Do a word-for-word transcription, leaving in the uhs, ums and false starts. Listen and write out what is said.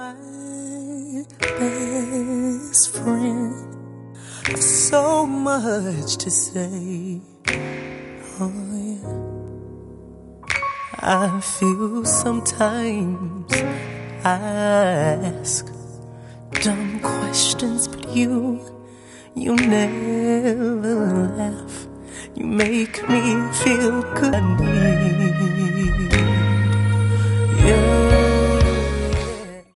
my best friend. So much to say. Oh yeah. I feel sometimes I ask dumb questions, but you, you never laugh. You make me feel good. I need you.